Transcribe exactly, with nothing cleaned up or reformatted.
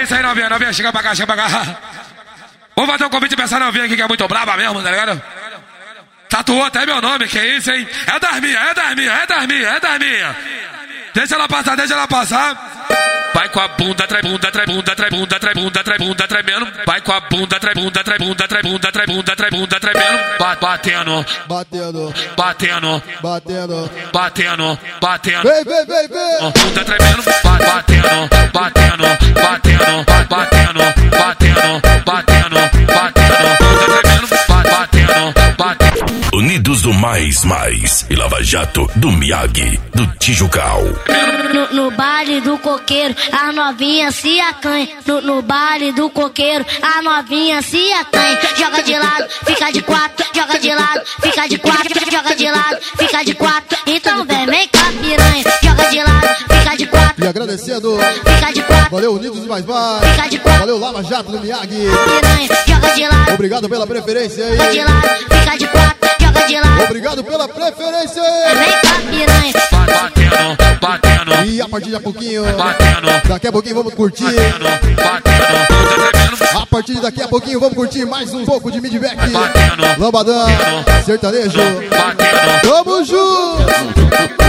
isso aí, novinha, novinha, chega pra cá, chega pra cá. Vamos fazer um convite pra essa novinha aqui que é muito braba mesmo, tá ligado? Tatuou até meu nome, que é isso, hein? É das minhas, é das minhas, é das minhas, é das minhas. Deixa ela passar, deixa ela passar. Vai com a bunda, trai bunda, trai bunda, trai bunda, trai bunda, trai bunda, tremendo. Vai com a bunda, trai bunda, trai bunda, trai bunda, trai bunda, trai bunda, tremendo. Batendo, Batendo, batendo, batendo, batendo, batendo. vem, vem, vem, vem. Bunda tremendo, batendo, batendo, batendo, batendo, batendo, batendo, batendo. Bunda tremendo, batendo, batendo. Unidos do Mais Mais e Lava Jato do Miyagi, do Tijucal. No, no baile do coqueiro, a novinha se acanha. No, no baile do coqueiro, a novinha se acanha. Joga de lado, fica de quatro. Joga de lado, fica de quatro. Joga de lado, fica de quatro. Então vem, vem cá, piranha. Joga de lado, fica de quatro. E agradecendo, Fica de quatro. valeu Unidos do Mais Mais, Fica de quatro. valeu Lava Jato do Miyagi. Piranha, joga de lado, Obrigado pela preferência joga de aí. lado, fica de quatro. Joga de lado, Obrigado pela preferência. vem cá, piranha. Batendo, batendo, E a partir de a pouquinho, batendo, daqui a pouquinho vamos curtir. batendo, batendo. Bunda tremendo, A partir de daqui a pouquinho vamos curtir mais um pouco de midback. batendo, Lambadão, sertanejo. batendo. Tamo junto.